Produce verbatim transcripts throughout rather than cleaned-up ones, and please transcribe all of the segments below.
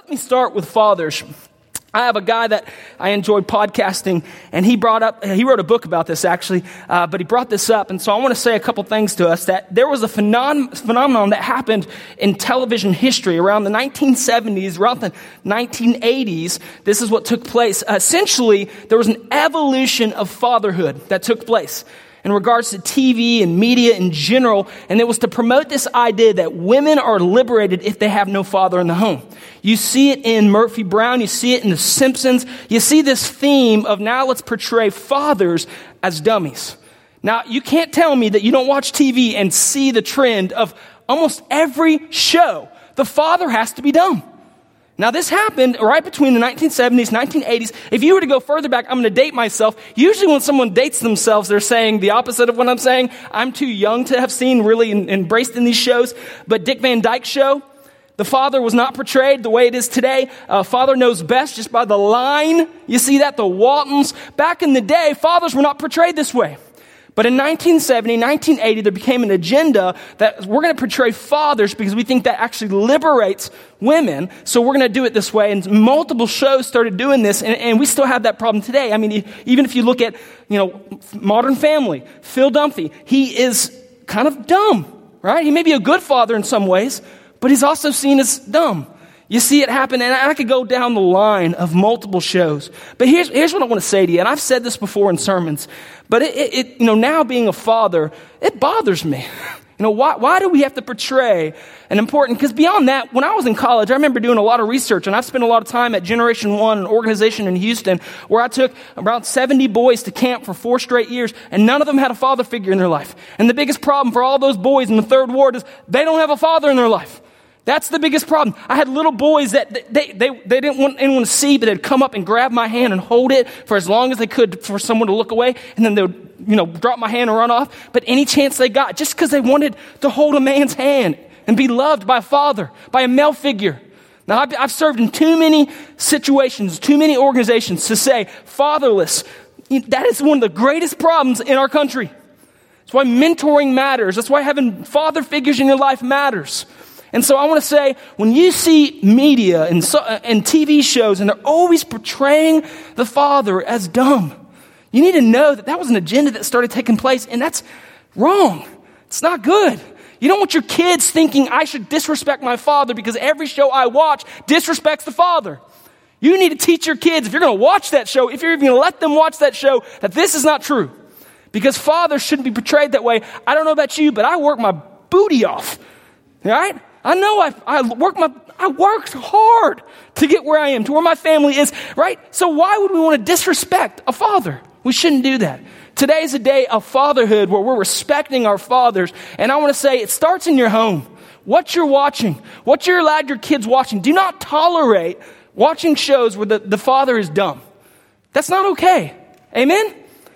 let me start with fathers. I have a guy that I enjoy podcasting, and he brought up, he wrote a book about this actually, uh, but he brought this up, and so I want to say a couple things to us, that there was a phenom- phenomenon that happened in television history around the nineteen seventies, around the nineteen eighties. This is what took place. Uh, essentially, there was an evolution of fatherhood that took place in regards to T V and media in general, and it was to promote this idea that women are liberated if they have no father in the home. You see it in Murphy Brown, you see it in The Simpsons, you see this theme of now let's portray fathers as dummies. Now, you can't tell me that you don't watch T V and see the trend of almost every show. The father has to be dumb. Now, this happened right between the nineteen seventies, nineteen eighties. If you were to go further back, I'm going to date myself. Usually when someone dates themselves, they're saying the opposite of what I'm saying. I'm too young to have seen really embraced in these shows. But Dick Van Dyke Show, the father was not portrayed the way it is today. Uh, father knows best just by the line. You see that? The Waltons. Back in the day, fathers were not portrayed this way. But in nineteen seventy, nineteen eighty, there became an agenda that we're going to portray fathers because we think that actually liberates women. So we're going to do it this way. And multiple shows started doing this, and, and we still have that problem today. I mean, even if you look at, you know, Modern Family, Phil Dunphy, he is kind of dumb, right? He may be a good father in some ways, but he's also seen as dumb. You see it happen, and I could go down the line of multiple shows. But here's, here's what I want to say to you, and I've said this before in sermons, but it, it, it you know, now being a father, it bothers me. You know, why, why do we have to portray an important, because beyond that, when I was in college, I remember doing a lot of research, and I've spent a lot of time at Generation One, an organization in Houston, where I took around seventy boys to camp for four straight years, and none of them had a father figure in their life. And the biggest problem for all those boys in the third ward is they don't have a father in their life. That's the biggest problem. I had little boys that they, they, they didn't want anyone to see, but they'd come up and grab my hand and hold it for as long as they could for someone to look away. And then they would, you know, drop my hand and run off. But any chance they got, just because they wanted to hold a man's hand and be loved by a father, by a male figure. Now, I've, I've served in too many situations, too many organizations to say fatherless. That is one of the greatest problems in our country. That's why mentoring matters. That's why having father figures in your life matters. And so I want to say, when you see media and, so, and T V shows, and they're always portraying the father as dumb, you need to know that that was an agenda that started taking place, and that's wrong. It's not good. You don't want your kids thinking I should disrespect my father because every show I watch disrespects the father. You need to teach your kids, if you're going to watch that show, if you're even going to let them watch that show, that this is not true. Because fathers shouldn't be portrayed that way. I don't know about you, but I work my booty off. All right? I know I, I work my, I worked hard to get where I am, to where my family is, right? So why would we want to disrespect a father? We shouldn't do that. Today is a day of fatherhood where we're respecting our fathers. And I want to say it starts in your home. What you're watching, what you're allowed your kids watching. Do not tolerate watching shows where the, the father is dumb. That's not okay. Amen?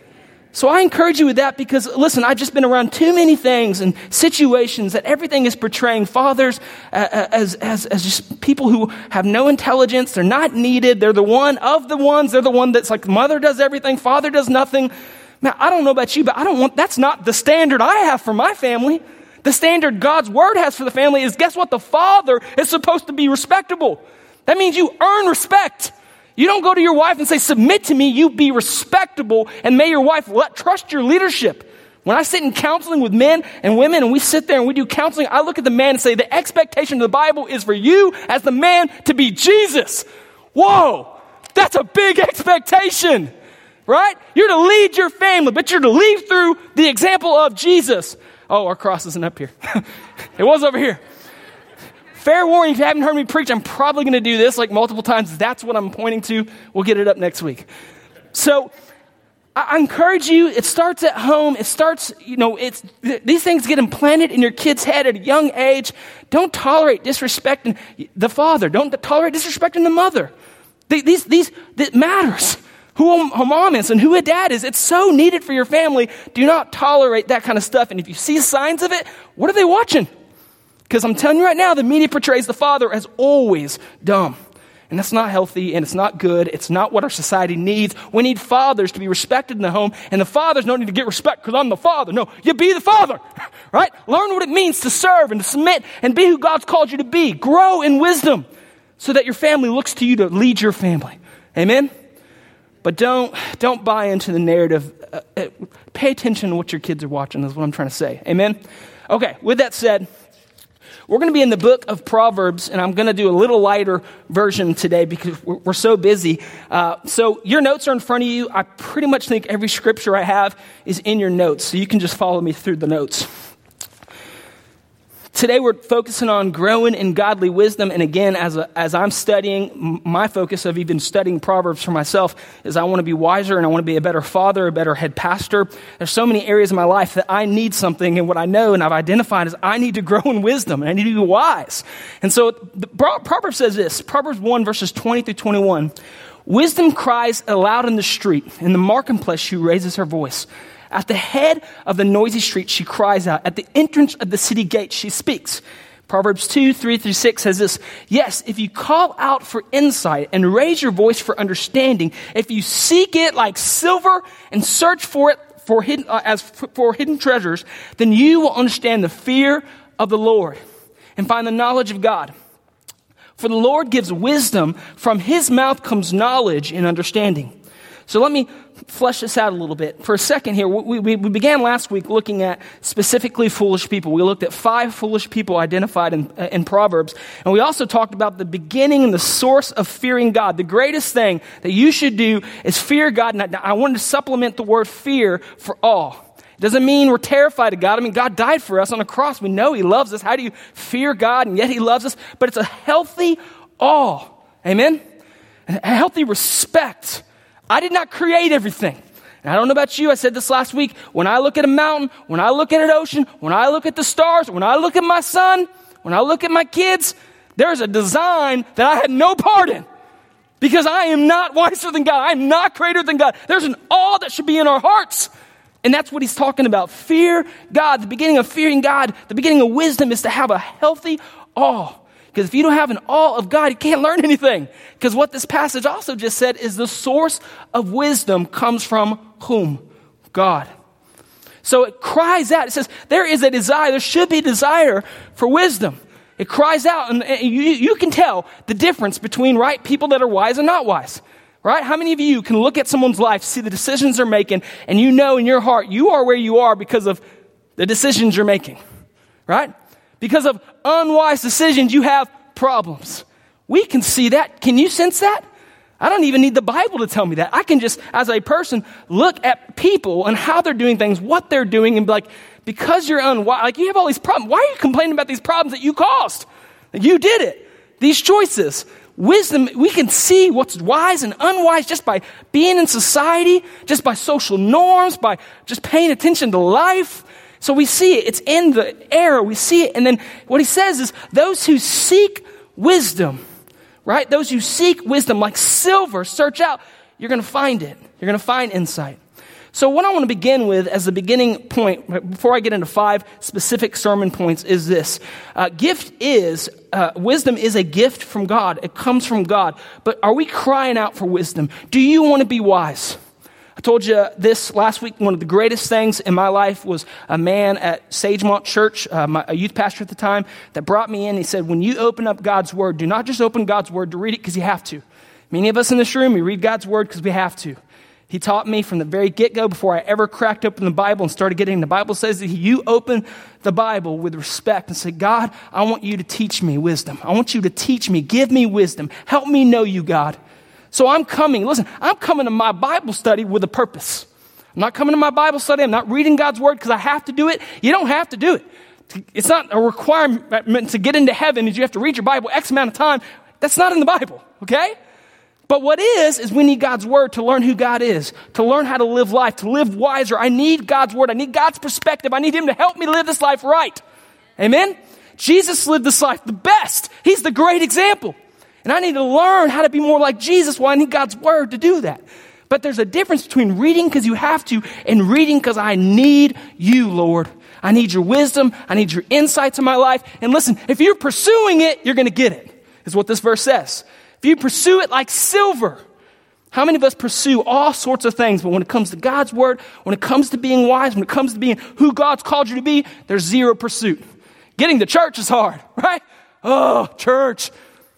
So I encourage you with that because, listen, I've just been around too many things and situations that everything is portraying fathers as, as, as just people who have no intelligence. They're not needed. They're the one of the ones. They're the one that's like mother does everything, father does nothing. Now, I don't know about you, but I don't want, that's not the standard I have for my family. The standard God's word has for the family is, guess what? The father is supposed to be respectable. That means you earn respect. You don't go to your wife and say, submit to me, you be respectable, and may your wife let, trust your leadership. When I sit in counseling with men and women and we sit there and we do counseling, I look at the man and say, the expectation of the Bible is for you as the man to be Jesus. Whoa, that's a big expectation, right? You're to lead your family, but you're to lead through the example of Jesus. Oh, our cross isn't up here. It was over here. Fair warning, if you haven't heard me preach, I'm probably going to do this like multiple times. That's what I'm pointing to. We'll get it up next week. So I encourage you, it starts at home. It starts, you know, it's these things get implanted in your kid's head at a young age. Don't tolerate disrespecting the father. Don't tolerate disrespecting the mother. These, these, this matters. Who a mom is and who a dad is. It's so needed for your family. Do not tolerate that kind of stuff. And if you see signs of it, what are they watching? Because I'm telling you right now, the media portrays the father as always dumb. And that's not healthy, and it's not good. It's not what our society needs. We need fathers to be respected in the home, and the fathers don't need to get respect because I'm the father. No, you be the father, right? Learn what it means to serve and to submit and be who God's called you to be. Grow in wisdom. so that your family looks to you to lead your family. Amen? But don't, don't buy into the narrative. Uh, uh, pay attention to what your kids are watching is what I'm trying to say. Amen? Okay, with that said, we're going to be in the book of Proverbs, and I'm going to do a little lighter version today because we're, we're so busy. Uh, so your notes are in front of you. I pretty much think every scripture I have is in your notes, so you can just follow me through the notes. Today we're focusing on growing in godly wisdom, and again, as a, as I'm studying, my focus of even studying Proverbs for myself is I want to be wiser and I want to be a better father, a better head pastor. There's so many areas in my life that I need something, and what I know and I've identified is I need to grow in wisdom and I need to be wise. And so the Proverbs says this, Proverbs one verses twenty through twenty-one, wisdom cries aloud in the street, in the marketplace she raises her voice. At the head of the noisy street, she cries out. At the entrance of the city gate, she speaks. Proverbs two, three through six says this, yes, if you call out for insight and raise your voice for understanding, if you seek it like silver and search for it for hidden, uh, as f- for hidden treasures, then you will understand the fear of the Lord and find the knowledge of God. For the Lord gives wisdom, from his mouth comes knowledge and understanding. So let me flesh this out a little bit. For a second here, we, we, we began last week looking at specifically foolish people. We looked at five foolish people identified in, in Proverbs. And we also talked about the beginning and the source of fearing God. The greatest thing that you should do is fear God. And I wanted to supplement the word fear for awe. It doesn't mean we're terrified of God. I mean, God died for us on the cross. We know he loves us. How do you fear God and yet he loves us? But it's a healthy awe. Amen? A healthy respect. I did not create everything. And I don't know about you, I said this last week, when I look at a mountain, when I look at an ocean, when I look at the stars, when I look at my son, when I look at my kids, there's a design that I had no part in. Because I am not wiser than God. I am not greater than God. There's an awe that should be in our hearts. And that's what he's talking about. Fear God. The beginning of fearing God, the beginning of wisdom is to have a healthy awe. Because if you don't have an awe of God, you can't learn anything. Because what this passage also just said is the source of wisdom comes from whom? God. So it cries out. It says there is a desire. There should be a desire for wisdom. It cries out, and you, you can tell the difference between right people that are wise and not wise. Right? How many of you can look at someone's life, see the decisions they're making, and you know in your heart you are where you are because of the decisions you're making? Right? Because of unwise decisions, you have problems. We can see that. Can you sense that? I don't even need the Bible to tell me that. I can just, as a person, look at people and how they're doing things, what they're doing, and be like, because you're unwise, like you have all these problems. Why are you complaining about these problems that you caused? You did it. These choices. Wisdom, we can see what's wise and unwise just by being in society, just by social norms, by just paying attention to life. So we see it. It's in the air. We see it. And then what he says is those who seek wisdom, right? Those who seek wisdom like silver, search out, you're going to find it. You're going to find insight. So what I want to begin with as the beginning point, before I get into five specific sermon points, is this. Uh, gift is, uh, wisdom is a gift from God. It comes from God. But are we crying out for wisdom? Do you want to be wise? I told you this last week. One of the greatest things in my life was a man at Sagemont Church, uh, my, a youth pastor at the time, that brought me in. He said, when you open up God's word, do not just open God's word to read it because you have to. Many of us in this room, we read God's word because we have to. He taught me from the very get-go before I ever cracked open the Bible and started getting, the Bible says that you open the Bible with respect and say, God, I want you to teach me wisdom. I want you to teach me, give me wisdom. Help me know you, God. So I'm coming, listen, I'm coming to my Bible study with a purpose. I'm not coming to my Bible study. I'm not reading God's word because I have to do it. You don't have to do it. It's not a requirement to get into heaven is you have to read your Bible X amount of time. That's not in the Bible, okay? But what is, is we need God's word to learn who God is, to learn how to live life, to live wiser. I need God's word. I need God's perspective. I need him to help me live this life right. Amen? Jesus lived this life the best. He's the great example. And I need to learn how to be more like Jesus. Well, I need God's word to do that. But there's a difference between reading because you have to and reading because I need you, Lord. I need your wisdom. I need your insights in my life. And listen, if you're pursuing it, you're going to get it, is what this verse says. If you pursue it like silver, how many of us pursue all sorts of things, but when it comes to God's word, when it comes to being wise, when it comes to being who God's called you to be, there's zero pursuit. Getting to church is hard, right? Oh, church.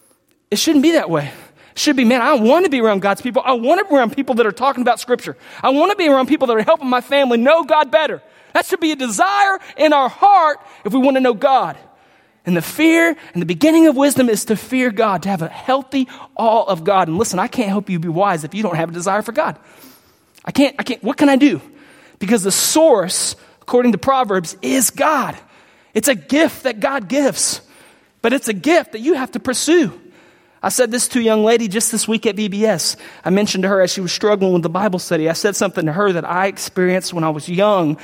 It shouldn't be that way. It should be, man, I want to be around God's people. I want to be around people that are talking about Scripture. I want to be around people that are helping my family know God better. That should be a desire in our heart if we want to know God. And the fear and the beginning of wisdom is to fear God, to have a healthy awe of God. And listen, I can't help you be wise if you don't have a desire for God. I can't, I can't, what can I do? Because the source, according to Proverbs, is God. It's a gift that God gives, but it's a gift that you have to pursue. I said this to a young lady just this week at V B S. I mentioned to her as she was struggling with the Bible study, I said something to her that I experienced when I was young.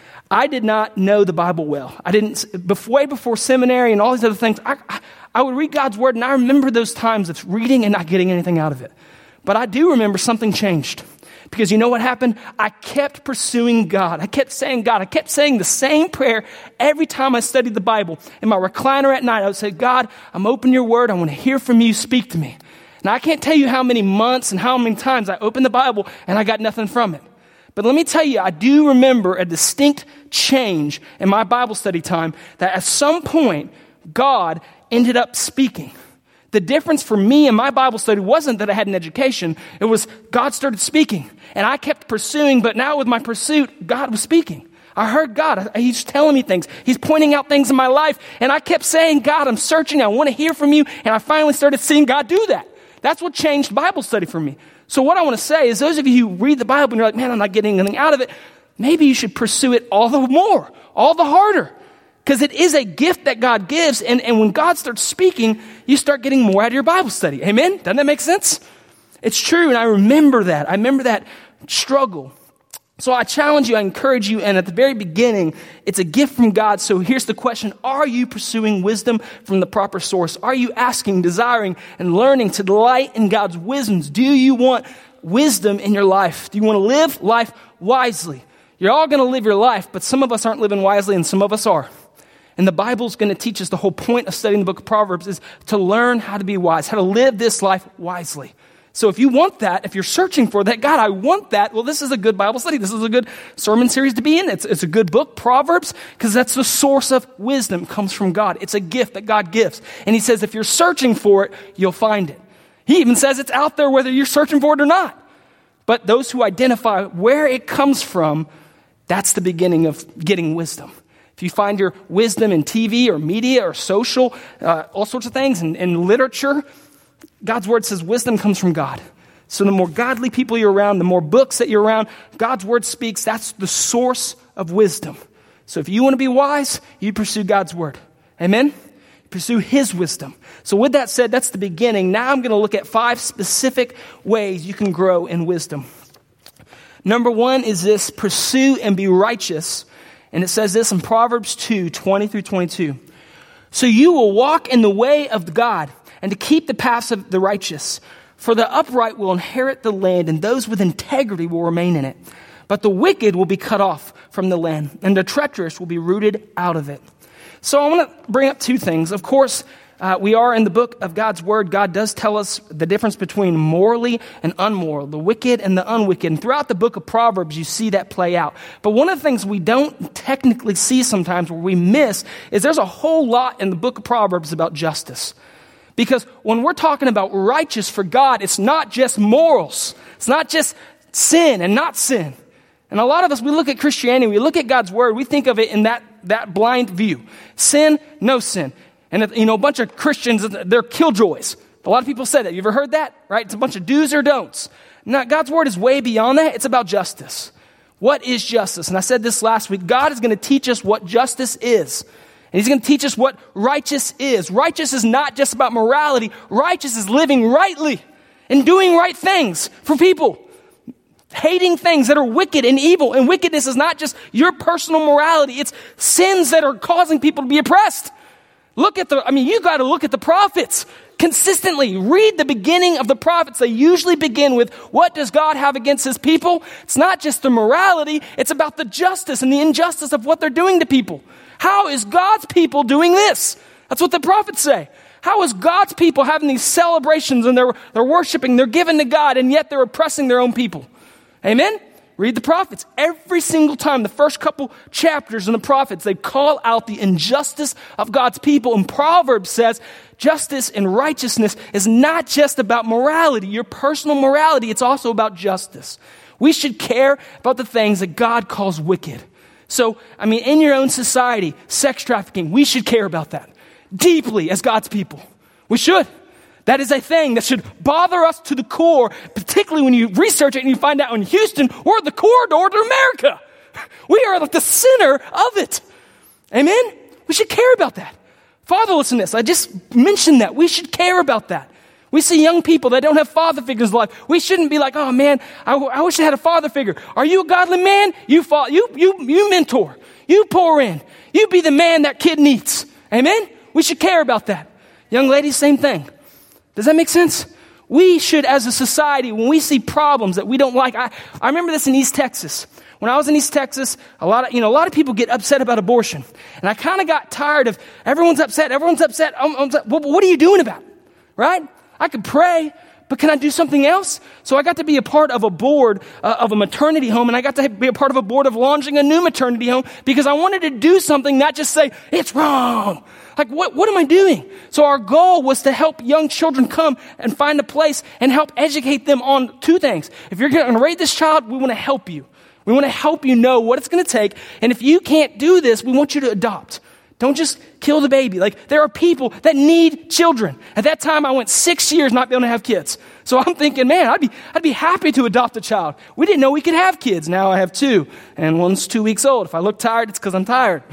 I did not know the Bible well. I didn't, before, way before seminary and all these other things, I, I, I would read God's word, and I remember those times of reading and not getting anything out of it. But I do remember something changed. Because you know what happened? I kept pursuing God. I kept saying God. I kept saying the same prayer every time I studied the Bible. In my recliner at night, I would say, God, I'm opening your word. I want to hear from you. Speak to me. Now, I can't tell you how many months and how many times I opened the Bible and I got nothing from it. But let me tell you, I do remember a distinct change in my Bible study time that at some point, God ended up speaking. The difference for me in my Bible study wasn't that I had an education. It was God started speaking. And I kept pursuing, but now with my pursuit, God was speaking. I heard God. He's telling me things. He's pointing out things in my life. And I kept saying, God, I'm searching. I want to hear from you. And I finally started seeing God do that. That's what changed Bible study for me. So what I want to say is those of you who read the Bible and you're like, man, I'm not getting anything out of it. Maybe you should pursue it all the more, all the harder. Because it is a gift that God gives. And, and when God starts speaking, you start getting more out of your Bible study. Amen? Doesn't that make sense? It's true. And I remember that. I remember that struggle. So I challenge you, I encourage you. And at the very beginning, it's a gift from God. So here's the question. Are you pursuing wisdom from the proper source? Are you asking, desiring, and learning to delight in God's wisdoms? Do you want wisdom in your life? Do you want to live life wisely? You're all going to live your life, but some of us aren't living wisely and some of us are. And the Bible's going to teach us, the whole point of studying the book of Proverbs is to learn how to be wise, how to live this life wisely. So if you want that, if you're searching for that, God, I want that, well, this is a good Bible study. This is a good sermon series to be in. It's, it's a good book, Proverbs, because that's the source of wisdom. It comes from God. It's a gift that God gives. And he says, if you're searching for it, you'll find it. He even says it's out there whether you're searching for it or not. But those who identify where it comes from, that's the beginning of getting wisdom. If you find your wisdom in T V or media or social, uh, all sorts of things, and in literature, God's word says wisdom comes from God. So the more godly people you're around, the more books that you're around, God's word speaks. That's the source of wisdom. So if you want to be wise, you pursue God's word. Amen? Pursue his wisdom. So with that said, that's the beginning. Now I'm going to look at five specific ways you can grow in wisdom. Number one is this: pursue and be righteous. And it says this in Proverbs two, twenty through twenty-two. So you will walk in the way of God and to keep the paths of the righteous. For the upright will inherit the land, and those with integrity will remain in it. But the wicked will be cut off from the land, and the treacherous will be rooted out of it. So I want to bring up two things. Of course, uh, we are in the book of God's word. God does tell us the difference between morally and unmoral, the wicked and the unwicked. And throughout the book of Proverbs, you see that play out. But one of the things we don't technically see sometimes, where we miss, is there's a whole lot in the book of Proverbs about justice. Because when we're talking about righteous for God, it's not just morals. It's not just sin and not sin. And a lot of us, we look at Christianity, we look at God's word, we think of it in that, that blind view. Sin, no sin. And, you know, a bunch of Christians, they're killjoys. A lot of people say that. You ever heard that? Right? It's a bunch of do's or don'ts. Now, God's word is way beyond that. It's about justice. What is justice? And I said this last week. God is going to teach us what justice is. And he's going to teach us what righteous is. Righteous is not just about morality. Righteous is living rightly and doing right things for people. Hating things that are wicked and evil. And wickedness is not just your personal morality. It's sins that are causing people to be oppressed. Look at the, I mean, you got to look at the prophets consistently. Read the beginning of the prophets. They usually begin with, what does God have against his people? It's not just the morality. It's about the justice and the injustice of what they're doing to people. How is God's people doing this? That's what the prophets say. How is God's people having these celebrations and they're, they're worshiping, they're giving to God, and yet they're oppressing their own people? Amen? Read the prophets. Every single time, the first couple chapters in the prophets, they call out the injustice of God's people. And Proverbs says, justice and righteousness is not just about morality, your personal morality. It's also about justice. We should care about the things that God calls wicked. So, I mean, in your own society, sex trafficking, we should care about that deeply as God's people. We should. That is a thing that should bother us to the core, particularly when you research it and you find out in Houston, we're the corridor to America. We are like the center of it. Amen? We should care about that. Fatherlessness, I just mentioned that. We should care about that. We see young people that don't have father figures in life. We shouldn't be like, oh man, I, w- I wish I had a father figure. Are you a godly man? You, fa- you, you, you mentor. You pour in. You be the man that kid needs. Amen? We should care about that. Young ladies, same thing. Does that make sense? We should, as a society, when we see problems that we don't like, I, I remember this in East Texas. When I was in East Texas, a lot of, you know, a lot of people get upset about abortion. And I kind of got tired of, everyone's upset, everyone's upset. I'm, I'm upset. Well, what are you doing about it? Right? I could pray, but can I do something else? So I got to be a part of a board uh, of a maternity home, and I got to be a part of a board of launching a new maternity home because I wanted to do something, not just say, it's wrong. Like, what, what am I doing? So our goal was to help young children come and find a place and help educate them on two things. If you're going to raise this child, we want to help you. We want to help you know what it's going to take. And if you can't do this, we want you to adopt. Don't just kill the baby. Like, there are people that need children. At that time, I went six years not being able to have kids. So I'm thinking, man, I'd be, I'd be happy to adopt a child. We didn't know we could have kids. Now I have two, and one's two weeks old. If I look tired, it's because I'm tired.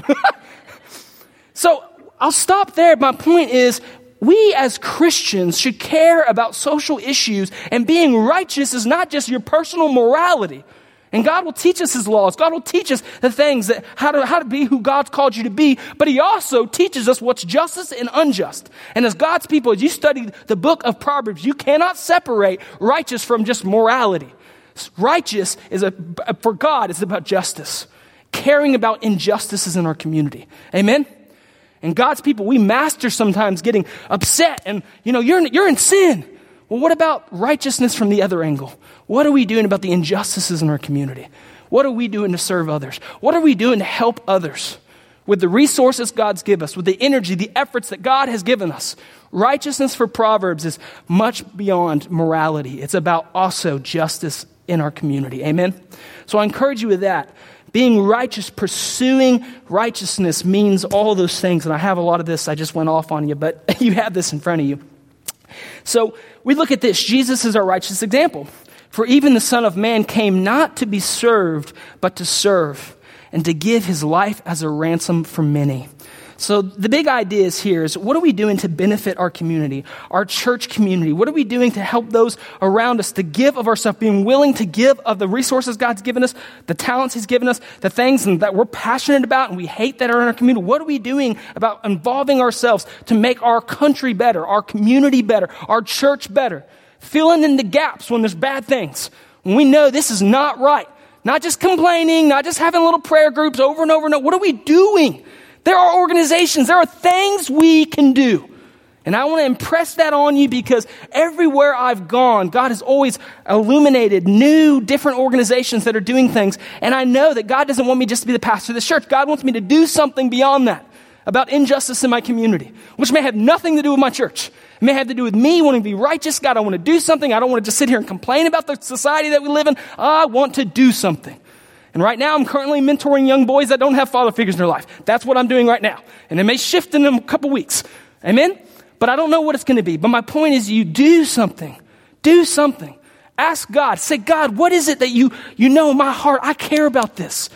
So I'll stop there. My point is, we as Christians should care about social issues, and being righteous is not just your personal morality. And God will teach us his laws. God will teach us the things that how to, how to be who God's called you to be. But he also teaches us what's justice and unjust. And as God's people, as you study the book of Proverbs, you cannot separate righteous from just morality. Righteous is a, for God, it's about justice. Caring about injustices in our community. Amen? And God's people, we master sometimes getting upset and, you know, you're, you're in sin. Well, what about righteousness from the other angle? What are we doing about the injustices in our community? What are we doing to serve others? What are we doing to help others with the resources God's given us, with the energy, the efforts that God has given us? Righteousness for Proverbs is much beyond morality. It's about also justice in our community. Amen? So I encourage you with that. Being righteous, pursuing righteousness means all those things. And I have a lot of this. I just went off on you, but you have this in front of you. So we look at this. Jesus is our righteous example. For even the Son of Man came not to be served, but to serve, and to give his life as a ransom for many. So the big idea is here is, what are we doing to benefit our community, our church community? What are we doing to help those around us to give of ourselves, being willing to give of the resources God's given us, the talents he's given us, the things that we're passionate about and we hate that are in our community? What are we doing about involving ourselves to make our country better, our community better, our church better? Filling in the gaps when there's bad things. When we know this is not right. Not just complaining, not just having little prayer groups over and over and over. What are we doing? There are organizations, there are things we can do. And I want to impress that on you because everywhere I've gone, God has always illuminated new, different organizations that are doing things. And I know that God doesn't want me just to be the pastor of the church. God wants me to do something beyond that about injustice in my community, which may have nothing to do with my church. It may have to do with me wanting to be righteous. God, I want to do something. I don't want to just sit here and complain about the society that we live in. I want to do something. And right now, I'm currently mentoring young boys that don't have father figures in their life. That's what I'm doing right now. And it may shift in a couple weeks. Amen? But I don't know what it's going to be. But my point is, you do something. Do something. Ask God. Say, God, what is it that you, you know in my heart? I care about this.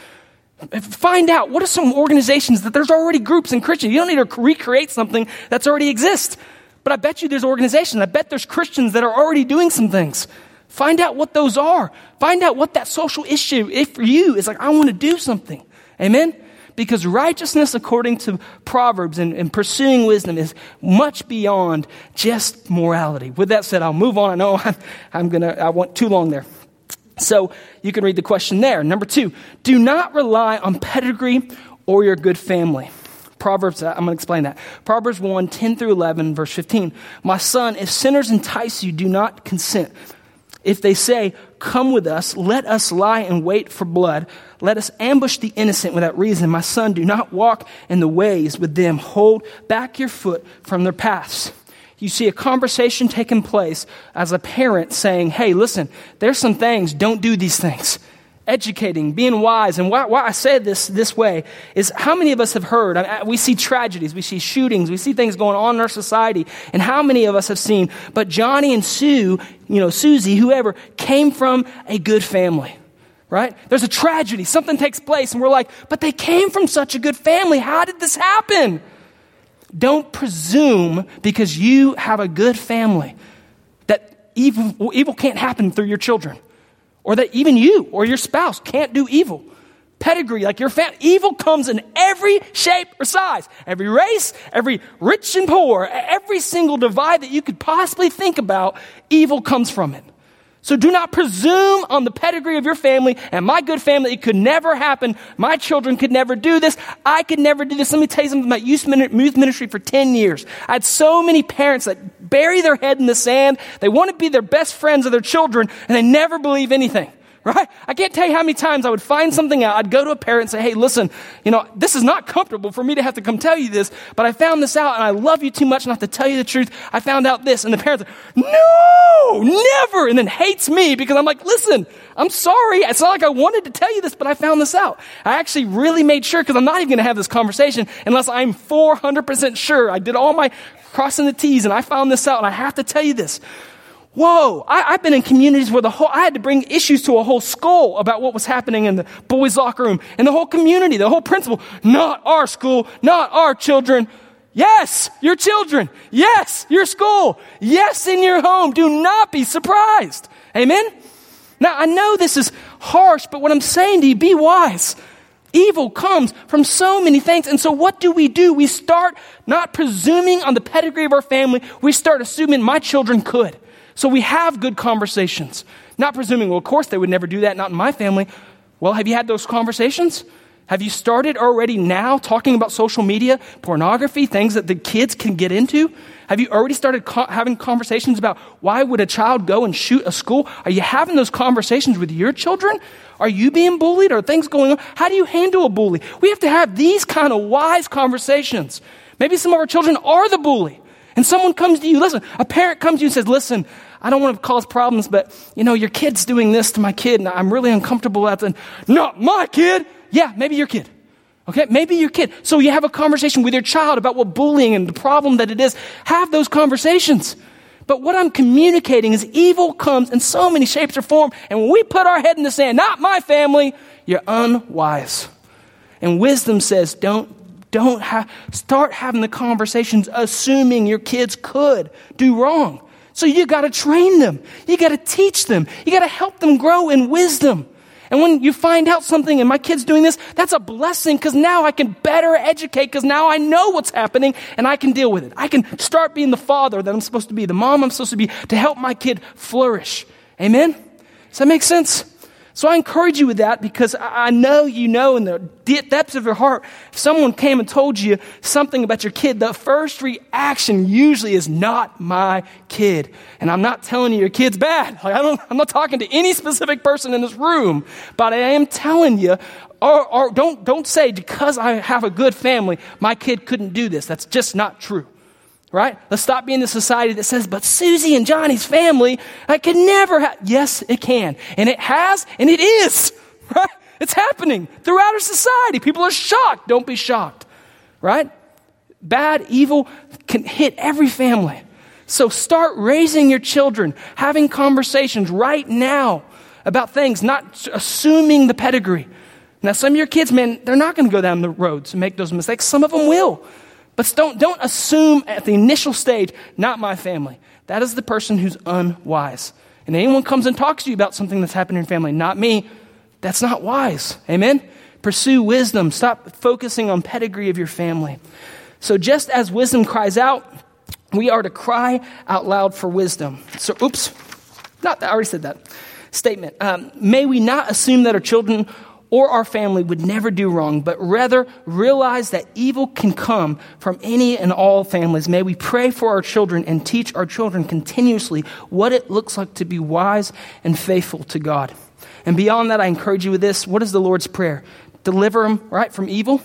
Find out, what are some organizations that there's already groups in Christians. You don't need to recreate something that's already exists. But I bet you there's organizations. I bet there's Christians that are already doing some things. Find out what those are. Find out what that social issue, if for you, is like, I want to do something. Amen? Because righteousness, according to Proverbs and, and pursuing wisdom, is much beyond just morality. With that said, I'll move on. I know I'm, I'm going to, I went too long there. So you can read the question there. Number two, do not rely on pedigree or your good family. Proverbs, I'm going to explain that. Proverbs one, ten through eleven, verse fifteen. My son, if sinners entice you, do not consent. If they say, come with us, let us lie in wait for blood. Let us ambush the innocent without reason. My son, do not walk in the ways with them. Hold back your foot from their paths. You see a conversation taking place as a parent saying, hey, listen, there's some things, don't do these things. Educating, being wise. And why, why I say this this way is how many of us have heard, I mean, we see tragedies, we see shootings, we see things going on in our society, and how many of us have seen, but Johnny and Sue, you know, Susie, whoever, came from a good family, right? There's a tragedy, something takes place, and we're like, but they came from such a good family. How did this happen? Don't presume because you have a good family that evil, evil can't happen through your children. Or that even you or your spouse can't do evil. Pedigree, like your family. Evil comes in every shape or size. Every race, every rich and poor, every single divide that you could possibly think about, evil comes from it. So do not presume on the pedigree of your family and my good family. It could never happen. My children could never do this. I could never do this. Let me tell you something about youth ministry for ten years. I had so many parents that bury their head in the sand. They want to be their best friends of their children and they never believe anything. Right? I can't tell you how many times I would find something out. I'd go to a parent and say, hey, listen, you know, this is not comfortable for me to have to come tell you this, but I found this out and I love you too much not to tell you the truth. I found out this. And the parents are, no, never. And then hates me because I'm like, listen, I'm sorry. It's not like I wanted to tell you this, but I found this out. I actually really made sure because I'm not even going to have this conversation unless I'm four hundred percent sure. I did all my crossing the T's and I found this out and I have to tell you this. Whoa, I, I've been in communities where the whole, I had to bring issues to a whole school about what was happening in the boys' locker room and the whole community, the whole principal. Not our school, not our children. Yes, your children. Yes, your school. Yes, in your home. Do not be surprised. Amen? Now, I know this is harsh, but what I'm saying to you, be wise. Evil comes from so many things. And so what do we do? We start not presuming on the pedigree of our family. We start assuming my children could. So we have good conversations, not presuming, well, of course they would never do that, not in my family. Well, have you had those conversations? Have you started already now talking about social media, pornography, things that the kids can get into? Have you already started co- having conversations about why would a child go and shoot a school? Are you having those conversations with your children? Are you being bullied? Are things going on? How do you handle a bully? We have to have these kind of wise conversations. Maybe some of our children are the bully. And someone comes to you, listen, a parent comes to you and says, listen, I don't want to cause problems, but, you know, your kid's doing this to my kid, and I'm really uncomfortable with that. Not my kid. Yeah, maybe your kid. Okay, maybe your kid. So you have a conversation with your child about what bullying and the problem that it is. Have those conversations. But what I'm communicating is evil comes in so many shapes or forms, and when we put our head in the sand, not my family, you're unwise. And wisdom says, don't Don't have, start having the conversations assuming your kids could do wrong. So you got to train them. You got to teach them. You got to help them grow in wisdom. And when you find out something and my kid's doing this, that's a blessing because now I can better educate because now I know what's happening and I can deal with it. I can start being the father that I'm supposed to be, the mom I'm supposed to be to help my kid flourish. Amen? Does that make sense? So I encourage you with that because I know you know in the depths of your heart, if someone came and told you something about your kid, the first reaction usually is not my kid. And I'm not telling you your kid's bad. Like I don't, I'm not talking to any specific person in this room, but I am telling you, or, or don't, don't say because I have a good family, my kid couldn't do this. That's just not true. Right? Let's stop being the society that says, but Susie and Johnny's family, I could never have. Yes, it can. And it has, and it is. Right? It's happening throughout our society. People are shocked. Don't be shocked. Right? Bad, evil can hit every family. So start raising your children, having conversations right now about things, not assuming the pedigree. Now, some of your kids, man, they're not going to go down the roads and make those mistakes. Some of them will. But don't, don't assume at the initial stage, not my family. That is the person who's unwise. And anyone comes and talks to you about something that's happened in your family, not me, that's not wise. Amen? Pursue wisdom. Stop focusing on pedigree of your family. So just as wisdom cries out, we are to cry out loud for wisdom. So, oops, not that, I already said that statement. Um, may we not assume that our children or our family would never do wrong, but rather realize that evil can come from any and all families. May we pray for our children and teach our children continuously what it looks like to be wise and faithful to God. And beyond that, I encourage you with this. What is the Lord's Prayer? Deliver them, right, from evil?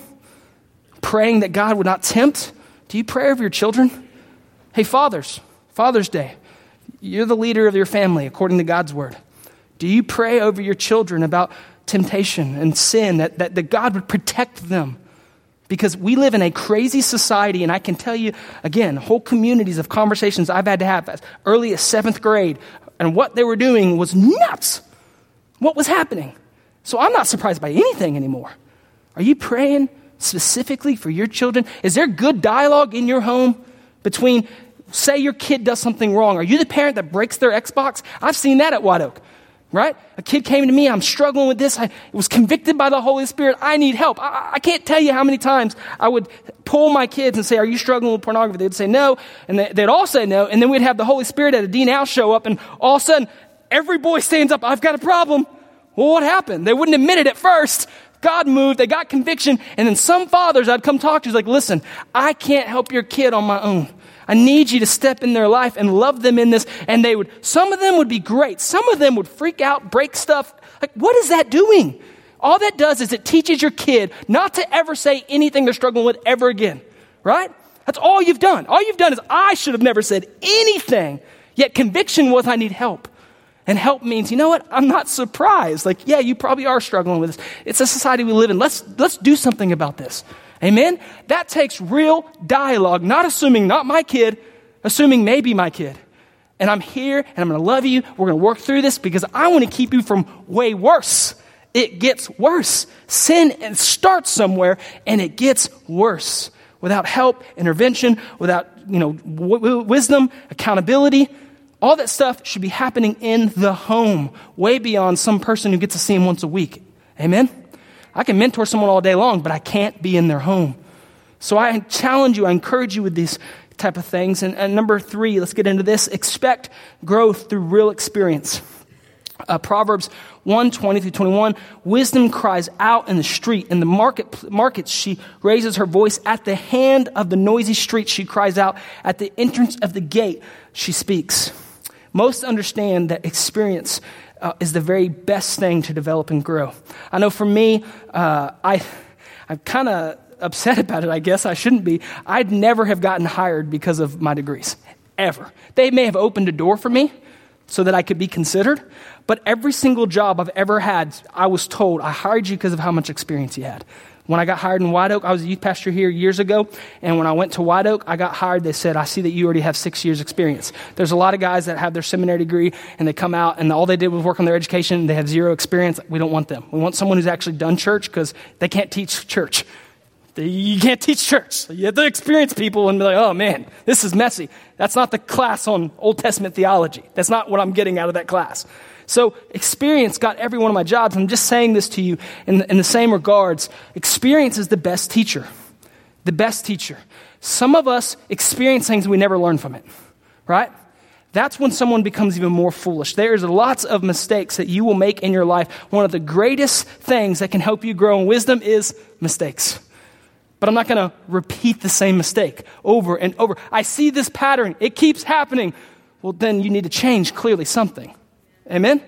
Praying that God would not tempt? Do you pray over your children? Hey, fathers, Father's Day, you're the leader of your family according to God's word. Do you pray over your children about temptation and sin, that, that, that God would protect them? Because we live in a crazy society, and I can tell you, again, whole communities of conversations I've had to have as early as seventh grade, and what they were doing was nuts. What was happening? So I'm not surprised by anything anymore. Are you praying specifically for your children? Is there good dialogue in your home between, say your kid does something wrong? Are you the parent that breaks their Xbox? I've seen that at White Oak. Right? A kid came to me, I'm struggling with this. I was convicted by the Holy Spirit. I need help. I, I can't tell you how many times I would pull my kids and say, are you struggling with pornography? They'd say no, and they, they'd all say no. And then we'd have the Holy Spirit at a D Now show up, and all of a sudden, every boy stands up, I've got a problem. Well, what happened? They wouldn't admit it at first. God moved, they got conviction, and then some fathers I'd come talk to, like, listen, I can't help your kid on my own. I need you to step in their life and love them in this. And they would, some of them would be great. Some of them would freak out, break stuff. Like, what is that doing? All that does is it teaches your kid not to ever say anything they're struggling with ever again, right? That's all you've done. All you've done is, I should have never said anything. Yet conviction was, I need help. And help means, you know what? I'm not surprised. Like, yeah, you probably are struggling with this. It's a society we live in. Let's, let's do something about this. Amen? That takes real dialogue, not assuming not my kid, assuming maybe my kid. And I'm here, and I'm going to love you. We're going to work through this because I want to keep you from way worse. It gets worse. Sin starts somewhere, and it gets worse. Without help, intervention, without, you know, w- w- wisdom, accountability, all that stuff should be happening in the home, way beyond some person who gets to see him once a week. Amen? I can mentor someone all day long, but I can't be in their home. So I challenge you, I encourage you with these type of things. And, and number three, let's get into this. Expect growth through real experience. Uh, Proverbs one, twenty through twenty-one, wisdom cries out in the street. In the market, markets, she raises her voice. At the hand of the noisy street, she cries out. At the entrance of the gate, she speaks. Most understand that experience Uh, is the very best thing to develop and grow. I know for me, uh, I, I'm kind of upset about it, I guess. I shouldn't be. I'd never have gotten hired because of my degrees, ever. They may have opened a door for me so that I could be considered, but every single job I've ever had, I was told, I hired you because of how much experience you had. When I got hired in White Oak, I was a youth pastor here years ago, and when I went to White Oak, I got hired. They said, I see that you already have six years experience. There's a lot of guys that have their seminary degree, and they come out, and all they did was work on their education, and they have zero experience. We don't want them. We want someone who's actually done church, because they can't teach church. They, you can't teach church. So you have to experience people and be like, oh man, this is messy. That's not the class on Old Testament theology. That's not what I'm getting out of that class. So experience got every one of my jobs. I'm just saying this to you in the, in the same regards. Experience is the best teacher. The best teacher. Some of us experience things we never learn from it, right? That's when someone becomes even more foolish. There's lots of mistakes that you will make in your life. One of the greatest things that can help you grow in wisdom is mistakes. But I'm not going to repeat the same mistake over and over. I see this pattern. It keeps happening. Well, then you need to change clearly something. Amen?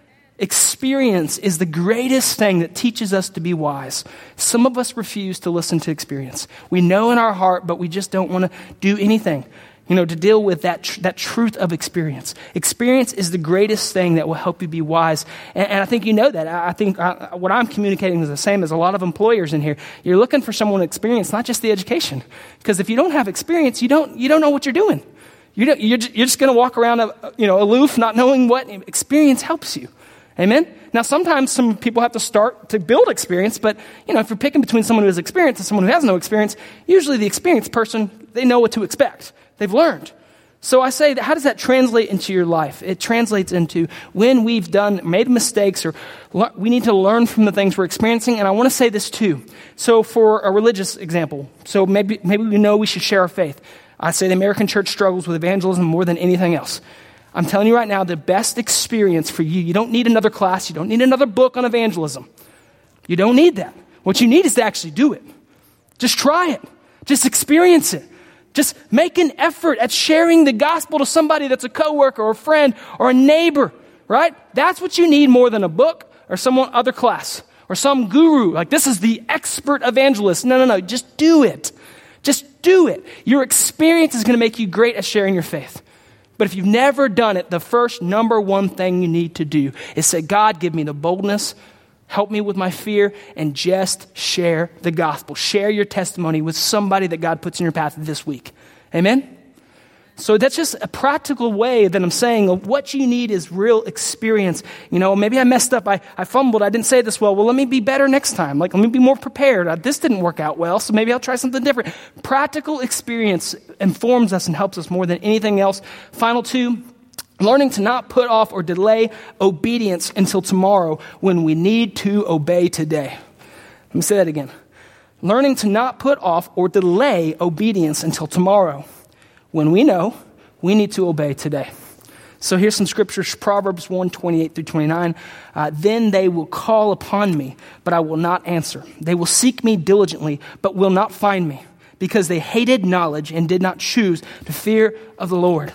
Experience is the greatest thing that teaches us to be wise. Some of us refuse to listen to experience. We know in our heart, but we just don't want to do anything, you know, to deal with that tr- that truth of experience. Experience is the greatest thing that will help you be wise. And, and I think you know that. I, I think I, what I'm communicating is the same as a lot of employers in here. You're looking for someone with experience, not just the education. Because if you don't have experience, you don't you don't know what you're doing. You don't, you're just, you're just going to walk around, uh, you know, aloof, not knowing what experience helps you. Amen? Now, sometimes some people have to start to build experience, but, you know, if you're picking between someone who has experience and someone who has no experience, usually the experienced person, they know what to expect. They've learned. So I say, that how does that translate into your life? It translates into when we've done, made mistakes, or le- we need to learn from the things we're experiencing. And I want to say this too. So for a religious example, so maybe maybe we know we should share our faith. I say the American church struggles with evangelism more than anything else. I'm telling you right now, the best experience for you, you don't need another class, you don't need another book on evangelism. You don't need that. What you need is to actually do it. Just try it. Just experience it. Just make an effort at sharing the gospel to somebody that's a coworker or a friend or a neighbor, right? That's what you need more than a book or some other class or some guru. Like, this is the expert evangelist. No, no, no. Just do it. Just do it. Your experience is going to make you great at sharing your faith. But if you've never done it, the first number one thing you need to do is say, God, give me the boldness, help me with my fear, and just share the gospel. Share your testimony with somebody that God puts in your path this week. Amen? So that's just a practical way that I'm saying of what you need is real experience. You know, maybe I messed up. I, I fumbled. I didn't say this well. Well, let me be better next time. Like, let me be more prepared. Uh, this didn't work out well, so maybe I'll try something different. Practical experience informs us and helps us more than anything else. Final two, learning to not put off or delay obedience until tomorrow when we need to obey today. Let me say that again. Learning to not put off or delay obedience until tomorrow when we know we need to obey today. So here's some scriptures, Proverbs one, twenty-eight through twenty-nine. Uh, then they will call upon me, but I will not answer. They will seek me diligently, but will not find me, because they hated knowledge and did not choose the fear of the Lord.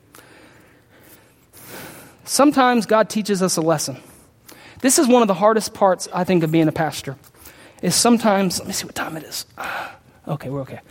Sometimes God teaches us a lesson. This is one of the hardest parts, I think, of being a pastor, is sometimes, let me see what time it is. Okay, we're okay.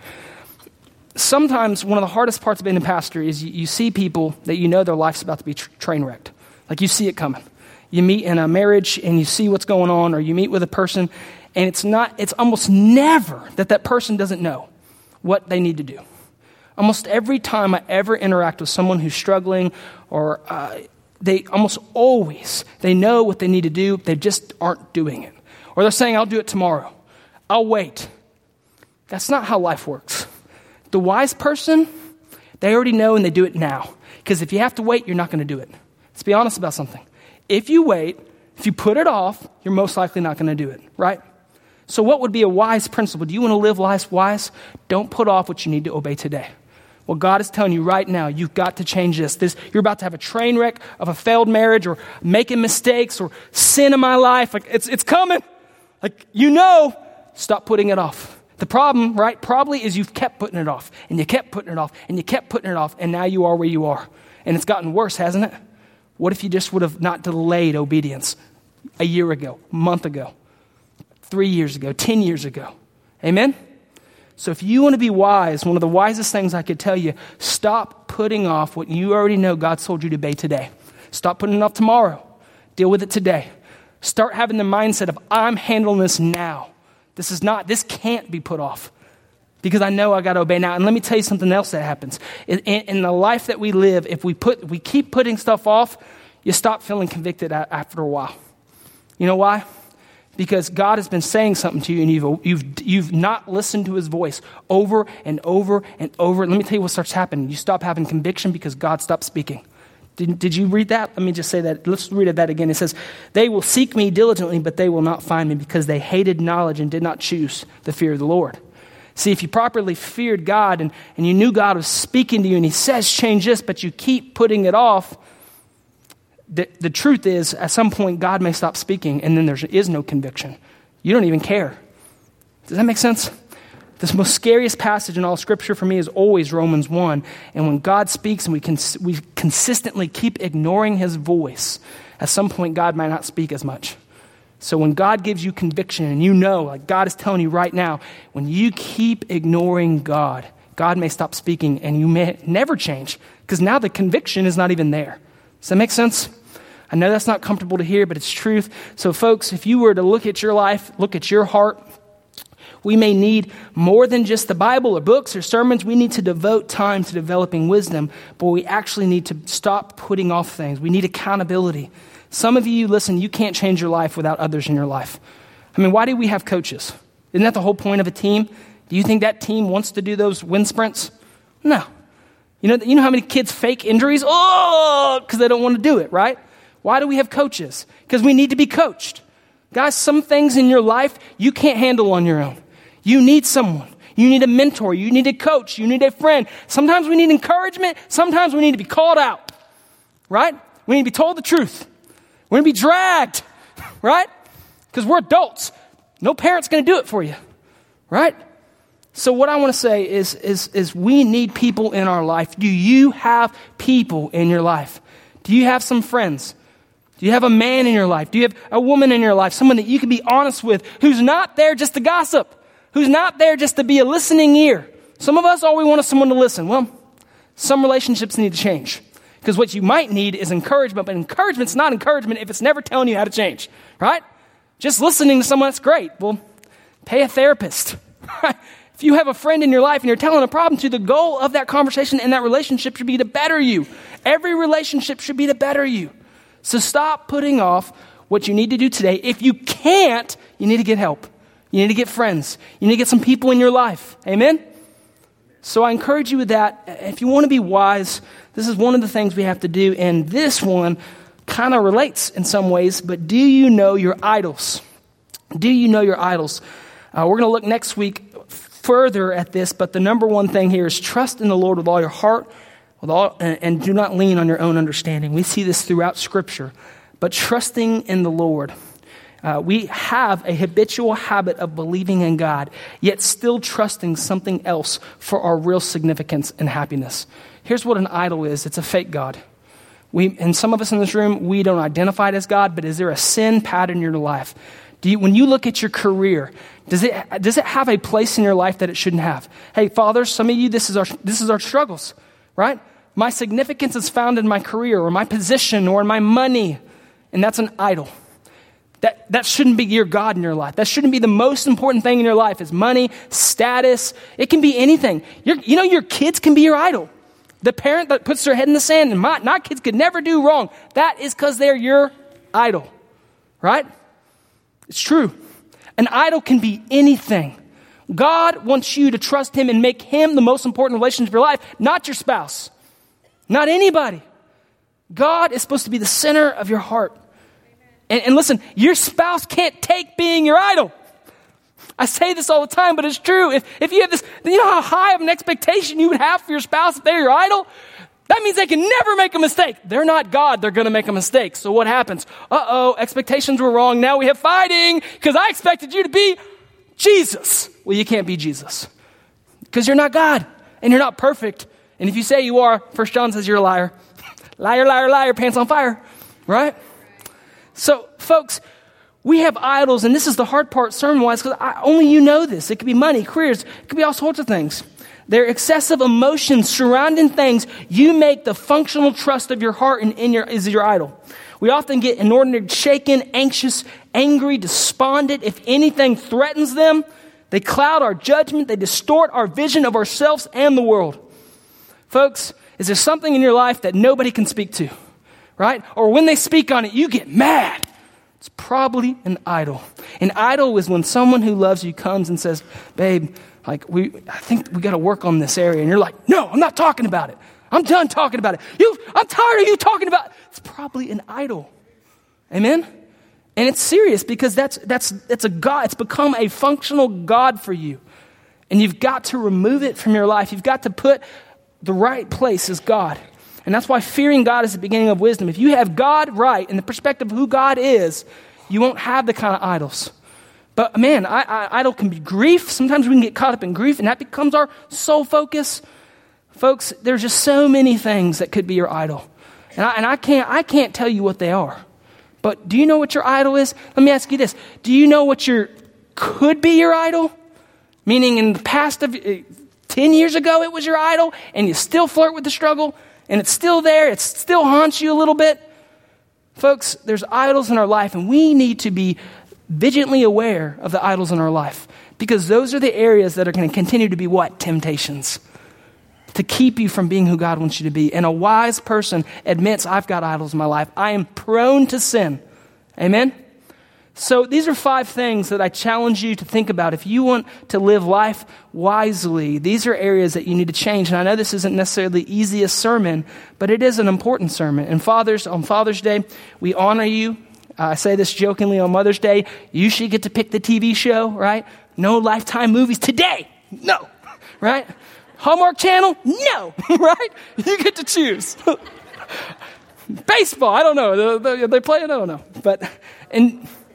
Sometimes one of the hardest parts of being a pastor is you, you see people that you know their life's about to be tr- train wrecked. Like, you see it coming. You meet in a marriage and you see what's going on, or you meet with a person and it's not, it's almost never that that person doesn't know what they need to do. Almost every time I ever interact with someone who's struggling, or uh, they almost always, they know what they need to do, they just aren't doing it. Or they're saying, I'll do it tomorrow. I'll wait. That's not how life works. The wise person, they already know and they do it now. Because if you have to wait, you're not going to do it. Let's be honest about something. If you wait, if you put it off, you're most likely not going to do it, right? So what would be a wise principle? Do you want to live life wise? Don't put off what you need to obey today. Well, God is telling you right now, you've got to change this. This you're about to have a train wreck of a failed marriage, or making mistakes, or sin in my life. Like, it's it's coming. Like, you know, stop putting it off. The problem, right, probably is you've kept putting it off, and you kept putting it off, and you kept putting it off, and now you are where you are. And it's gotten worse, hasn't it? What if you just would have not delayed obedience a year ago, a month ago, three years ago, ten years ago? Amen? So if you want to be wise, one of the wisest things I could tell you, stop putting off what you already know God told you to obey today. Stop putting it off tomorrow. Deal with it today. Start having the mindset of, I'm handling this now. This is not, this can't be put off, because I know I got to obey now. And let me tell you something else that happens. In, in the life that we live, if we put, we keep putting stuff off, you stop feeling convicted after a while. You know why? Because God has been saying something to you, and you've, you've, you've not listened to his voice over and over and over. Let me tell you what starts happening. You stop having conviction because God stopped speaking. Did, did you read that? Let me just say that. Let's read that again. It says, they will seek me diligently, but they will not find me, because they hated knowledge and did not choose the fear of the Lord. See, if you properly feared God and, and you knew God was speaking to you and he says, change this, but you keep putting it off, the, the truth is, at some point, God may stop speaking, and then there is no conviction. You don't even care. Does that make sense? The most scariest passage in all Scripture for me is always Romans one. And when God speaks and we can we consistently keep ignoring his voice, at some point God might not speak as much. So when God gives you conviction and you know, like God is telling you right now, when you keep ignoring God, God may stop speaking and you may never change, because now the conviction is not even there. Does that make sense? I know that's not comfortable to hear, but it's truth. So folks, if you were to look at your life, look at your heart, we may need more than just the Bible or books or sermons. We need to devote time to developing wisdom, but we actually need to stop putting off things. We need accountability. Some of you, listen, you can't change your life without others in your life. I mean, why do we have coaches? Isn't that the whole point of a team? Do you think that team wants to do those wind sprints? No. You know, you know how many kids fake injuries? Oh, because they don't want to do it, right? Why do we have coaches? Because we need to be coached. Guys, some things in your life you can't handle on your own. You need someone. You need a mentor. You need a coach. You need a friend. Sometimes we need encouragement. Sometimes we need to be called out, right? We need to be told the truth. We need to be dragged, right? Because we're adults. No parent's going to do it for you, right? So what I want to say is, is, is we need people in our life. Do you have people in your life? Do you have some friends? Do you have a man in your life? Do you have a woman in your life? Someone that you can be honest with, who's not there just to gossip, who's not there just to be a listening ear. Some of us, all we want is someone to listen. Well, some relationships need to change. Because what you might need is encouragement, but encouragement's not encouragement if it's never telling you how to change, right? Just listening to someone, that's great. Well, pay a therapist. If you have a friend in your life and you're telling a problem to, the goal of that conversation and that relationship should be to better you. Every relationship should be to better you. So stop putting off what you need to do today. If you can't, you need to get help. You need to get friends. You need to get some people in your life. Amen? So I encourage you with that. If you want to be wise, this is one of the things we have to do. And this one kind of relates in some ways, but do you know your idols? Do you know your idols? Uh, we're going to look next week further at this, but the number one thing here is trust in the Lord with all your heart, with all, and, and do not lean on your own understanding. We see this throughout Scripture, but trusting in the Lord. Uh, we have a habitual habit of believing in God, yet still trusting something else for our real significance and happiness. Here's what an idol is. It's a fake God. We, and some of us in this room, we don't identify it as God, but is there a sin pattern in your life? Do you, when you look at your career, does it does it have a place in your life that it shouldn't have? Hey, fathers, some of you, this is our this is our struggles, right? My significance is found in my career or my position or in my money, and that's an idol. That that shouldn't be your God in your life. That shouldn't be the most important thing in your life is money, status. It can be anything. You're, you know, your kids can be your idol. The parent that puts their head in the sand and my, my kids could never do wrong. That is because they're your idol, right? It's true. An idol can be anything. God wants you to trust him and make him the most important relationship of your life, not your spouse, not anybody. God is supposed to be the center of your heart. And, and listen, your spouse can't take being your idol. I say this all the time, but it's true. If if you have this, you know how high of an expectation you would have for your spouse if they're your idol? That means they can never make a mistake. They're not God. They're going to make a mistake. So what happens? Uh-oh, expectations were wrong. Now we have fighting because I expected you to be Jesus. Well, you can't be Jesus because you're not God and you're not perfect. And if you say you are, First John says you're a liar. Liar, liar, liar, pants on fire, right? So, folks, we have idols, and this is the hard part sermon-wise because only you know this. It could be money, careers. It could be all sorts of things. They're excessive emotions surrounding things. You make the functional trust of your heart and in your is your idol. We often get inordinate, shaken, anxious, angry, despondent. If anything threatens them, they cloud our judgment. They distort our vision of ourselves and the world. Folks, is there something in your life that nobody can speak to, right? Or when they speak on it, you get mad. It's probably an idol. An idol is when someone who loves you comes and says, babe, like we, I think we got to work on this area. And you're like, no, I'm not talking about it. I'm done talking about it. You, I'm tired of you talking about it. It's probably an idol. Amen? And it's serious because that's, that's, that's a God. It's become a functional God for you. And you've got to remove it from your life. You've got to put the right place as God. And that's why fearing God is the beginning of wisdom. If you have God right in the perspective of who God is, you won't have the kind of idols. But man, I, I, idol can be grief. Sometimes we can get caught up in grief, and that becomes our sole focus. Folks, there's just so many things that could be your idol. And I, and I can't I can't tell you what they are. But do you know what your idol is? Let me ask you this. Do you know what your could be your idol? Meaning in the past of uh, ten years ago, it was your idol, and you still flirt with the struggle, and it's still there. It still haunts you a little bit. Folks, there's idols in our life, and we need to be vigilantly aware of the idols in our life because those are the areas that are going to continue to be what? Temptations. To keep you from being who God wants you to be. And a wise person admits, I've got idols in my life. I am prone to sin. Amen? So these are five things that I challenge you to think about. If you want to live life wisely, these are areas that you need to change. And I know this isn't necessarily the easiest sermon, but it is an important sermon. And fathers, on Father's Day, we honor you. Uh, I say this jokingly on Mother's Day. You should get to pick the T V show, right? No Lifetime movies today. No, right? Hallmark Channel? No, right? You get to choose. Baseball, I don't know. They, they play it, I don't know. But, and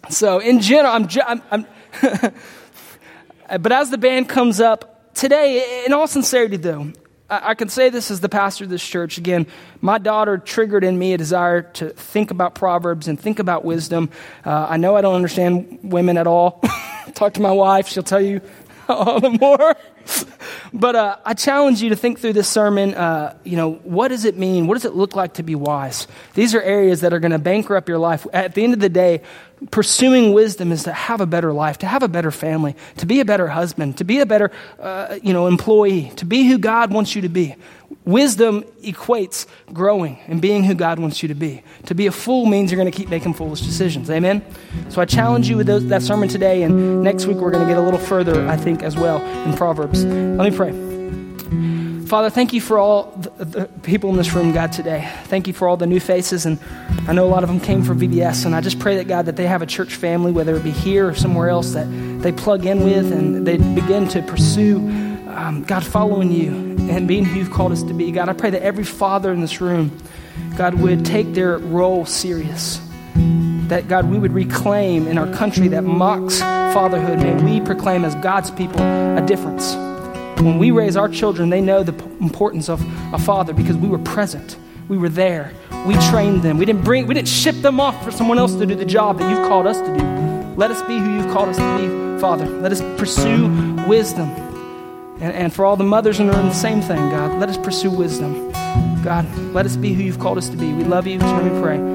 So in general, I'm, ju- I'm, I'm but as the band comes up today, in all sincerity though, I, I can say this as the pastor of this church. Again, my daughter triggered in me a desire to think about Proverbs and think about wisdom. Uh, I know I don't understand women at all. Talk to my wife, she'll tell you all the more. But uh, I challenge you to think through this sermon, uh, you know, what does it mean? What does it look like to be wise? These are areas that are going to bankrupt your life. At the end of the day, pursuing wisdom is to have a better life, to have a better family, to be a better husband, to be a better, uh, you know, employee, to be who God wants you to be. Wisdom equates growing and being who God wants you to be. To be a fool means you're going to keep making foolish decisions. Amen? So I challenge you with those, that sermon today, and next week we're going to get a little further, I think, as well in Proverbs. Let me pray. Father, thank you for all the, the people in this room, God, today. Thank you for all the new faces, and I know a lot of them came from V B S, and I just pray that, God, that they have a church family, whether it be here or somewhere else, that they plug in with and they begin to pursue, um, God, following you and being who you've called us to be. God, I pray that every father in this room, God, would take their role serious. That, God, we would reclaim in our country that mocks fatherhood. May we proclaim as God's people a difference. When we raise our children, they know the p- importance of a father because we were present. We were there. We trained them. We didn't bring, we didn't ship them off for someone else to do the job that you've called us to do. Let us be who you've called us to be, Father. Let us pursue wisdom. And, and for all the mothers in the room, the same thing, God. Let us pursue wisdom. God, let us be who you've called us to be. We love you. So we pray.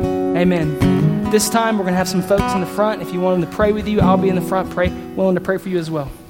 Amen. This time, we're going to have some folks in the front. If you want them to pray with you, I'll be in the front, pray, willing to pray for you as well.